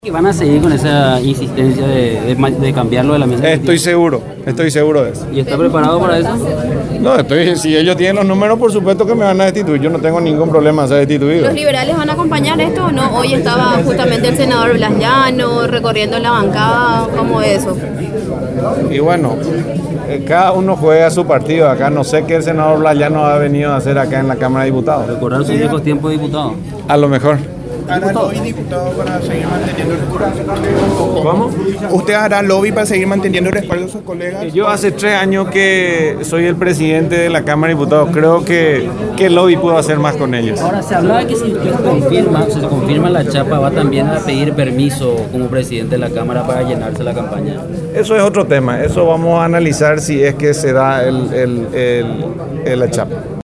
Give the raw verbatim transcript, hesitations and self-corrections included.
¿Y van a seguir con esa insistencia de, de, de cambiarlo de la mesa? Estoy seguro, estoy seguro de eso. ¿Y está preparado para eso? No, estoy, si ellos tienen los números, por supuesto que me van a destituir. Yo no tengo ningún problema en ser destituido. ¿Los liberales van a acompañar esto o no? Hoy estaba justamente el senador Blas Llano recorriendo la bancada, ¿cómo es eso? Y bueno, eh, cada uno juega su partido. Acá no sé qué el senador Blas Llano ha venido a hacer acá en la Cámara de Diputados. Recordar sus viejos tiempos de diputado. A lo mejor. ¿Hará lobby, diputado, para seguir manteniendo el respaldo? ¿Cómo? ¿Usted hará lobby para seguir manteniendo el respaldo de sus colegas? Yo hace tres años que soy el presidente de la Cámara de Diputados. Creo que, que el lobby puedo hacer más con ellos. Ahora, se hablaba que si usted confirma, se confirma la chapa, va también a pedir permiso como presidente de la Cámara para llenarse la campaña. Eso es otro tema. Eso vamos a analizar si es que se da el, el, el, el la chapa.